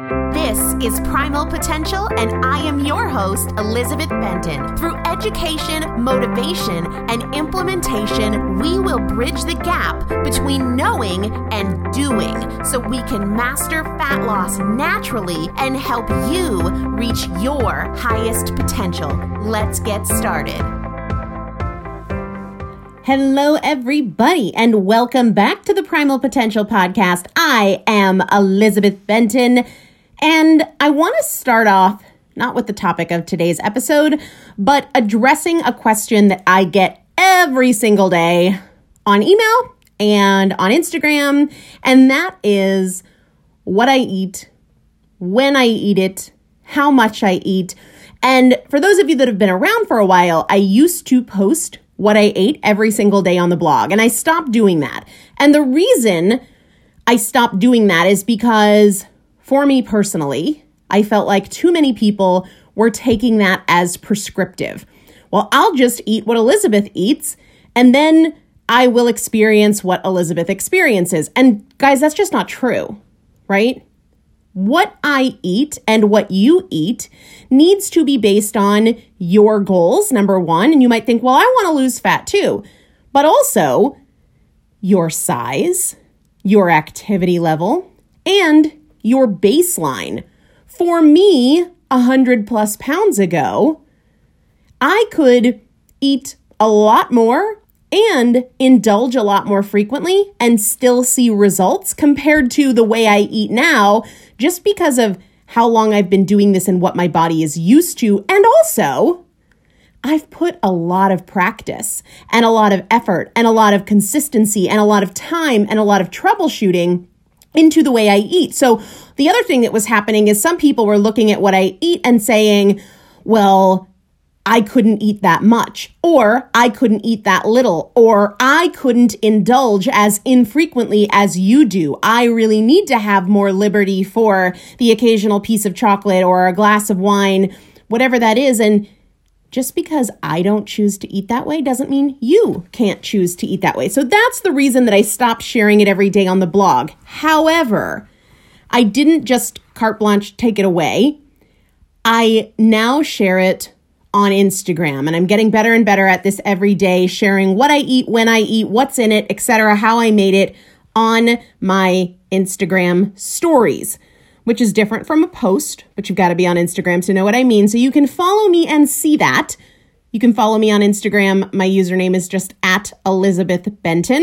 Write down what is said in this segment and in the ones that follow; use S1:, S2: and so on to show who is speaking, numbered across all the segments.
S1: This is Primal Potential, and I am your host, Elizabeth Benton. Through education, motivation, and implementation, we will bridge the gap between knowing and doing so we can master fat loss naturally and help you reach your highest potential. Let's get started.
S2: Hello, everybody, and welcome back to the Primal Potential Podcast. I am Elizabeth Benton. And I want to start off, not with the topic of today's episode, but addressing a question that I get every single day on email and on Instagram, and that is what I eat, when I eat it, how much I eat. And for those of you that have been around for a while, I used to post what I ate every single day on the blog, and I stopped doing that. And the reason I stopped doing that is because for me personally, I felt like too many people were taking that as prescriptive. Well, I'll just eat what Elizabeth eats, and then I will experience what Elizabeth experiences. And guys, that's just not true, right? What I eat and what you eat needs to be based on your goals, number one. And you might think, well, I want to lose fat too, but also your size, your activity level, and your baseline. For me, 100 plus pounds ago, I could eat a lot more and indulge a lot more frequently and still see results compared to the way I eat now, just because of how long I've been doing this and what my body is used to. And also, I've put a lot of practice and a lot of effort and a lot of consistency and a lot of time and a lot of troubleshooting into the way I eat. So the other thing that was happening is some people were looking at what I eat and saying, well, I couldn't eat that much, or I couldn't eat that little, or I couldn't indulge as infrequently as you do. I really need to have more liberty for the occasional piece of chocolate or a glass of wine, whatever that is. And just because I don't choose to eat that way doesn't mean you can't choose to eat that way. So that's the reason that I stopped sharing it every day on the blog. However, I didn't just carte blanche take it away. I now share it on Instagram, and I'm getting better and better at this every day, sharing what I eat, when I eat, what's in it, etc., how I made it on my Instagram stories, which is different from a post, but you've got to be on Instagram to know what I mean. So you can follow me and see that. You can follow me on Instagram. My username is just @ElizabethBenton.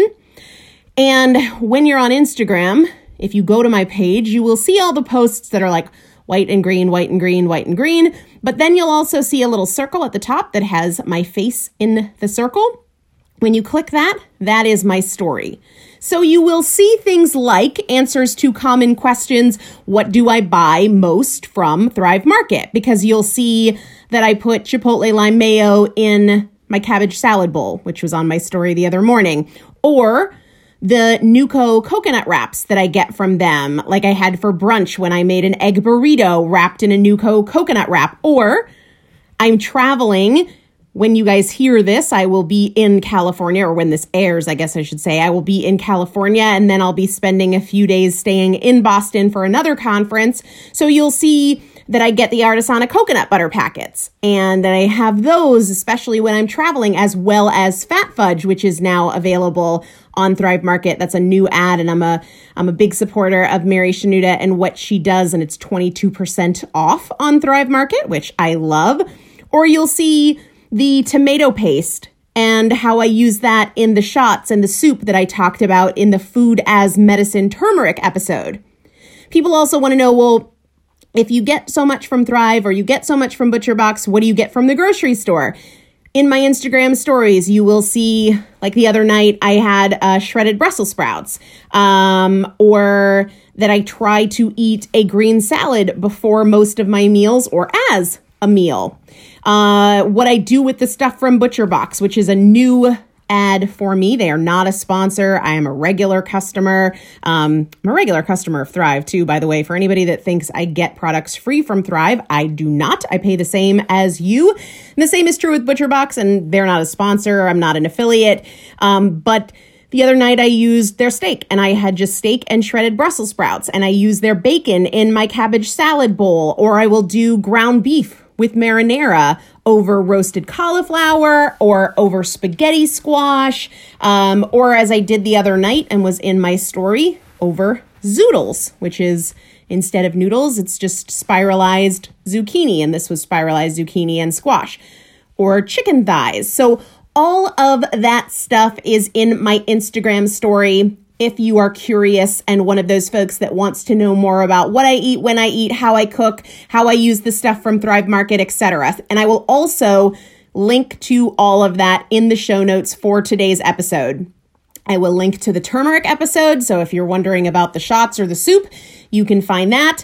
S2: And when you're on Instagram, if you go to my page, you will see all the posts that are like white and green, white and green, white and green. But then you'll also see a little circle at the top that has my face in the circle. When you click that, that is my story. So you will see things like answers to common questions. What do I buy most from Thrive Market? Because you'll see that I put Chipotle lime mayo in my cabbage salad bowl, which was on my story the other morning. Or the Nuco coconut wraps that I get from them, like I had for brunch when I made an egg burrito wrapped in a Nuco coconut wrap. Or I'm traveling. When you guys hear this, I will be in California, or when this airs, I guess I should say, I will be in California, and then I'll be spending a few days staying in Boston for another conference. So you'll see that I get the Artisana coconut butter packets, and that I have those, especially when I'm traveling, as well as Fat Fudge, which is now available on Thrive Market. That's a new ad, and I'm a big supporter of Mary Shanuda and what she does, and it's 22% off on Thrive Market, which I love. Or you'll see the tomato paste and how I use that in the shots and the soup that I talked about in the Food as Medicine turmeric episode. People also want to know, well, if you get so much from Thrive or you get so much from ButcherBox, what do you get from the grocery store? In my Instagram stories, you will see, like the other night, I had shredded Brussels sprouts, or that I try to eat a green salad before most of my meals or as a meal. What I do with the stuff from ButcherBox, which is a new ad for me. They are not a sponsor. I am a regular customer. I'm a regular customer of Thrive too, by the way. For anybody that thinks I get products free from Thrive, I do not. I pay the same as you. And the same is true with ButcherBox, and they're not a sponsor. I'm not an affiliate. But The other night I used their steak, and I had just steak and shredded Brussels sprouts, and I used their bacon in my cabbage salad bowl, or I will do ground beef with marinara over roasted cauliflower or over spaghetti squash, or as I did the other night and was in my story, over zoodles, which is instead of noodles, it's just spiralized zucchini, and this was spiralized zucchini and squash, or chicken thighs. So all of that stuff is in my Instagram story. If you are curious and one of those folks that wants to know more about what I eat, when I eat, how I cook, how I use the stuff from Thrive Market, etc. And I will also link to all of that in the show notes for today's episode. I will link to the turmeric episode. So if you're wondering about the shots or the soup, you can find that,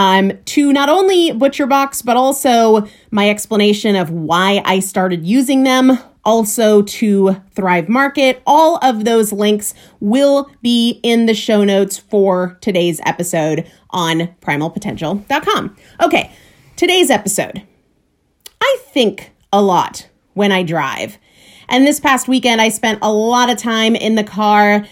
S2: to not only ButcherBox, but also my explanation of why I started using them, also to Thrive Market. All of those links will be in the show notes for today's episode on primalpotential.com. Okay, today's episode. I think a lot when I drive. And this past weekend, I spent a lot of time in the car,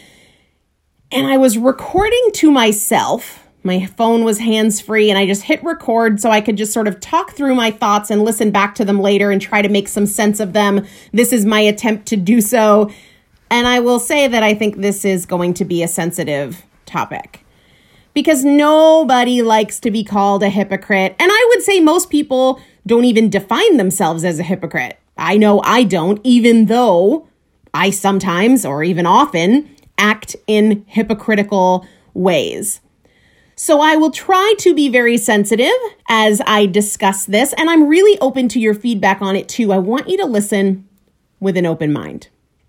S2: and I was recording to myself. My phone was hands-free, and I just hit record so I could just sort of talk through my thoughts and listen back to them later and try to make some sense of them. This is my attempt to do so. And I will say that I think this is going to be a sensitive topic because nobody likes to be called a hypocrite. And I would say most people don't even define themselves as a hypocrite. I know I don't, even though I sometimes, or even often, act in hypocritical ways. So I will try to be very sensitive as I discuss this, and I'm really open to your feedback on it too. I want you to listen with an open mind.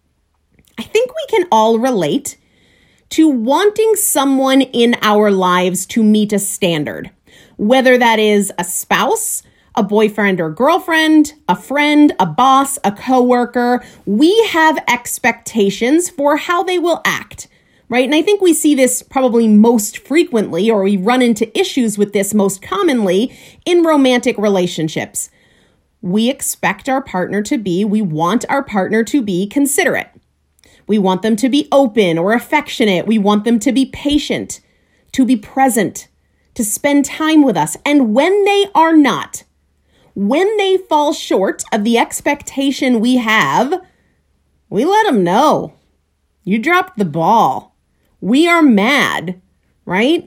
S2: I think we can all relate to wanting someone in our lives to meet a standard, whether that is a spouse, a boyfriend or girlfriend, a friend, a boss, a coworker. We have expectations for how they will act. Right? And I think we see this probably most frequently, or we run into issues with this most commonly in romantic relationships. We expect our partner to be, we want our partner to be considerate. We want them to be open or affectionate. We want them to be patient, to be present, to spend time with us. And when they are not, when they fall short of the expectation we have, we let them know. You dropped the ball. We are mad, right?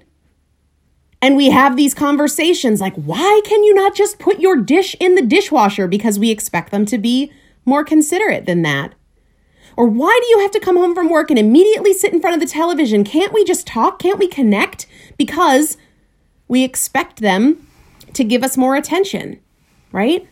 S2: And we have these conversations like, why can you not just put your dish in the dishwasher? Because we expect them to be more considerate than that. Or why do you have to come home from work and immediately sit in front of the television? Can't we just talk? Can't we connect? Because we expect them to give us more attention, right?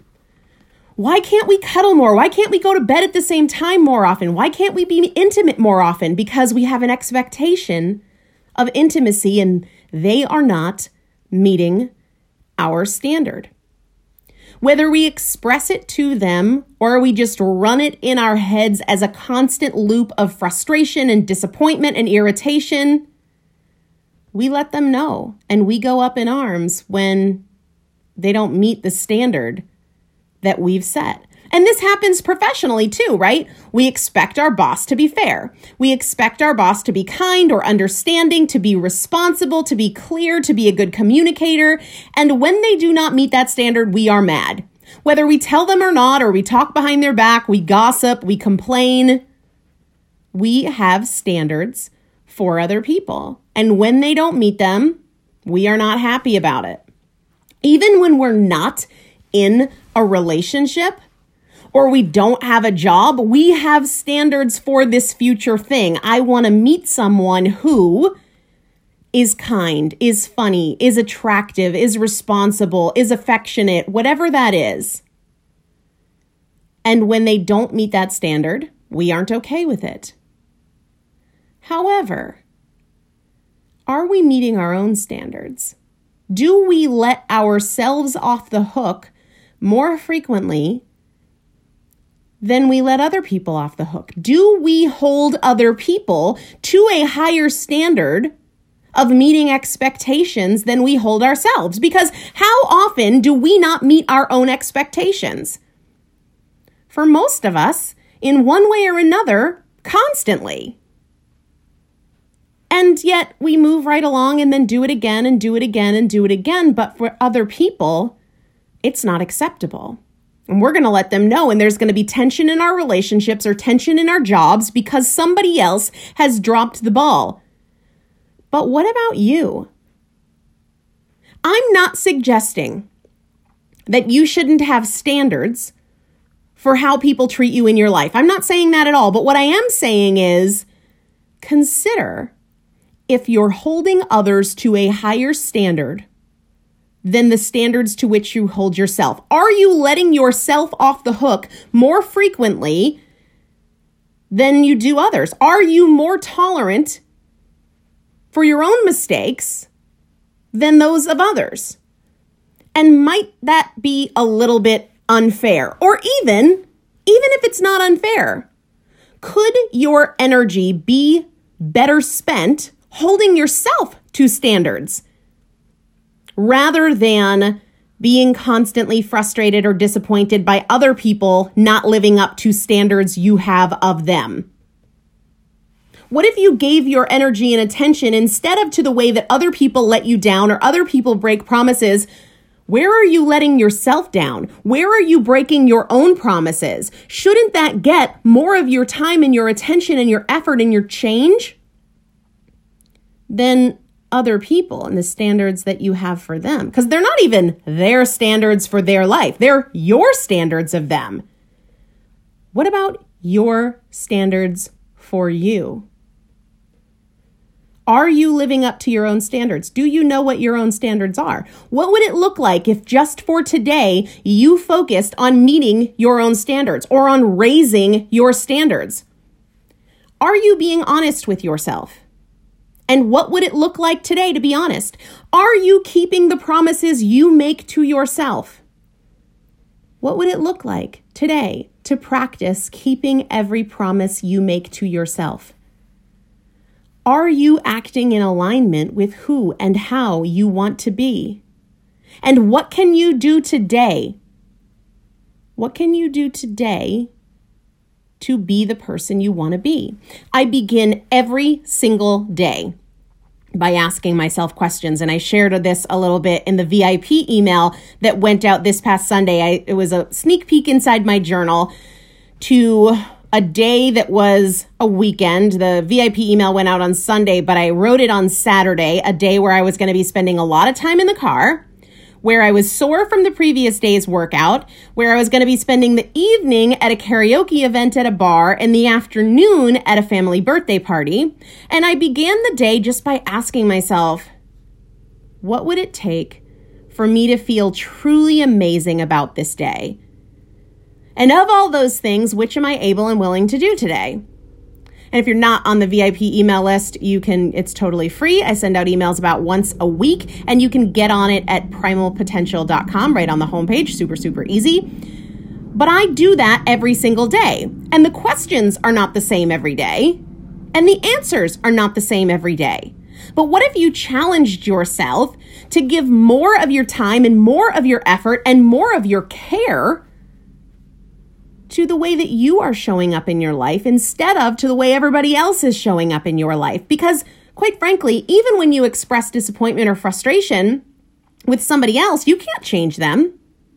S2: Why can't we cuddle more? Why can't we go to bed at the same time more often? Why can't we be intimate more often? Because we have an expectation of intimacy and they are not meeting our standard. Whether we express it to them or we just run it in our heads as a constant loop of frustration and disappointment and irritation, we let them know and we go up in arms when they don't meet the standard that we've set. And this happens professionally too, right? We expect our boss to be fair. We expect our boss to be kind or understanding, to be responsible, to be clear, to be a good communicator. And when they do not meet that standard, we are mad. Whether we tell them or not, or we talk behind their back, we gossip, we complain. We have standards for other people. And when they don't meet them, we are not happy about it. Even when we're not in a relationship or we don't have a job, we have standards for this future thing. I want to meet someone who is kind, is funny, is attractive, is responsible, is affectionate, whatever that is. And when they don't meet that standard, we aren't okay with it. However, are we meeting our own standards? Do we let ourselves off the hook more frequently than we let other people off the hook? Do we hold other people to a higher standard of meeting expectations than we hold ourselves? Because how often do we not meet our own expectations? For most of us, in one way or another, constantly, And yet we move right along and then do it again and do it again and do it again. But for other people, it's not acceptable. And we're going to let them know. And there's going to be tension in our relationships or tension in our jobs because somebody else has dropped the ball. But what about you? I'm not suggesting that you shouldn't have standards for how people treat you in your life. I'm not saying that at all. But what I am saying is consider if you're holding others to a higher standard than the standards to which you hold yourself. Are you letting yourself off the hook more frequently than you do others? Are you more tolerant for your own mistakes than those of others? And might that be a little bit unfair? Or even if it's not unfair, could your energy be better spent holding yourself to standards rather than being constantly frustrated or disappointed by other people not living up to standards you have of them? What if you gave your energy and attention instead of to the way that other people let you down or other people break promises? Where are you letting yourself down? Where are you breaking your own promises? Shouldn't that get more of your time and your attention and your effort and your change than other people and the standards that you have for them? Because they're not even their standards for their life. They're your standards of them. What about your standards for you? Are you living up to your own standards? Do you know what your own standards are? What would it look like if just for today you focused on meeting your own standards or on raising your standards? Are you being honest with yourself? And what would it look like today to be honest? Are you keeping the promises you make to yourself? What would it look like today to practice keeping every promise you make to yourself? Are you acting in alignment with who and how you want to be? And what can you do today? What can you do today to be the person you want to be? I begin every single day by asking myself questions. And I shared this a little bit in the VIP email that went out this past Sunday. It was a sneak peek inside my journal to a day that was a weekend. The VIP email went out on Sunday, but I wrote it on Saturday, a day where I was going to be spending a lot of time in the car, where I was sore from the previous day's workout, where I was going to be spending the evening at a karaoke event at a bar and the afternoon at a family birthday party. And I began the day just by asking myself, what would it take for me to feel truly amazing about this day? And of all those things, which am I able and willing to do today? And if you're not on the VIP email list, it's totally free. I send out emails about once a week, and you can get on it at primalpotential.com right on the homepage. Super, super easy. But I do that every single day. And the questions are not the same every day. And the answers are not the same every day. But what if you challenged yourself to give more of your time and more of your effort and more of your care to the way that you are showing up in your life instead of to the way everybody else is showing up in your life? Because quite frankly, even when you express disappointment or frustration with somebody else, you can't change them.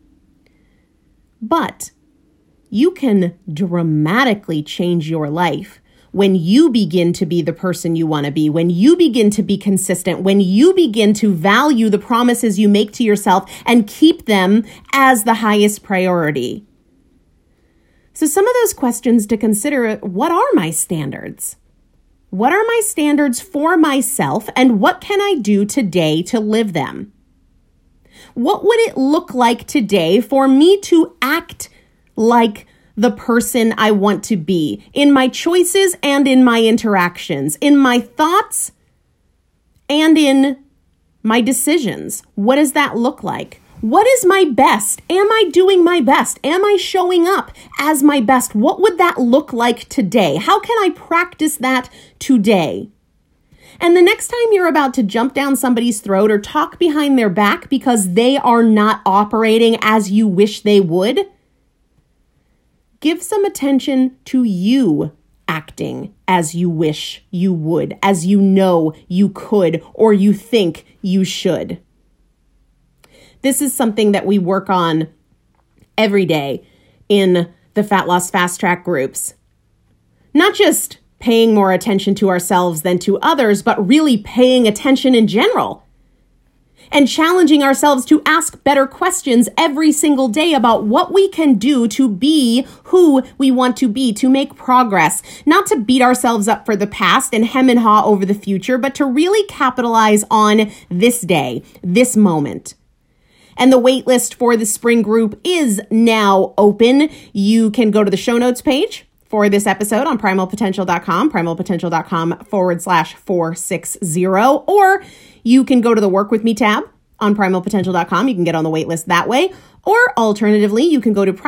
S2: But you can dramatically change your life when you begin to be the person you want to be, when you begin to be consistent, when you begin to value the promises you make to yourself and keep them as the highest priority. So some of those questions to consider: what are my standards? What are my standards for myself, and what can I do today to live them? What would it look like today for me to act like the person I want to be in my choices and in my interactions, in my thoughts and in my decisions? What does that look like? What is my best? Am I doing my best? Am I showing up as my best? What would that look like today? How can I practice that today? And the next time you're about to jump down somebody's throat or talk behind their back because they are not operating as you wish they would, give some attention to you acting as you wish you would, as you know you could, or you think you should. This is something that we work on every day in the Fat Loss Fast Track groups. Not just paying more attention to ourselves than to others, but really paying attention in general. And challenging ourselves to ask better questions every single day about what we can do to be who we want to be, to make progress, not to beat ourselves up for the past and hem and haw over the future, but to really capitalize on this day, this moment. And the waitlist for the spring group is now open. You can go to the show notes page for this episode on primalpotential.com, primalpotential.com/460, or you can go to the Work With Me tab on primalpotential.com. You can get on the waitlist that way. Or alternatively, you can go to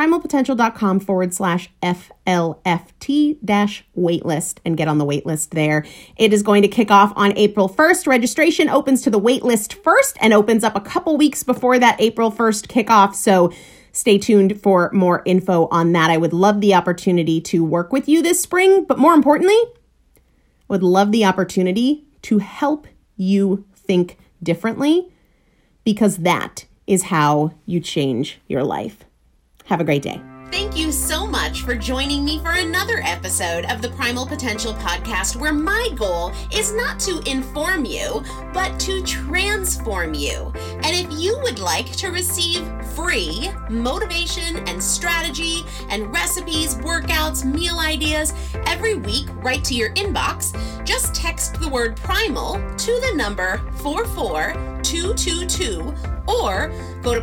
S2: primalpotential.com/FLFT-waitlist and get on the waitlist there. It is going to kick off on April 1st. Registration opens to the waitlist first and opens up a couple weeks before that April 1st kickoff. So stay tuned for more info on that. I would love the opportunity to work with you this spring, but more importantly, I would love the opportunity to help you think differently, because that is how you change your life. Have a great day.
S1: Thank you so much for joining me for another episode of the Primal Potential Podcast, where my goal is not to inform you, but to transform you. And if you would like to receive free motivation and strategy and recipes, workouts, meal ideas every week right to your inbox, just text the word primal to the number 44222 or go to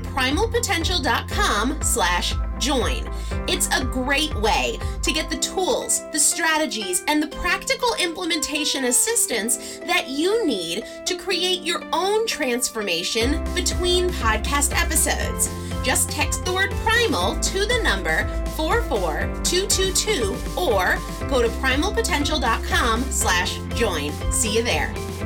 S1: primalpotential.com/join. It's a great way to get the tools, the strategies, and the practical implementation assistance that you need to create your own transformation between podcast episodes. Just text the word primal to the number 44222 or go to primalpotential.com/join. See you there.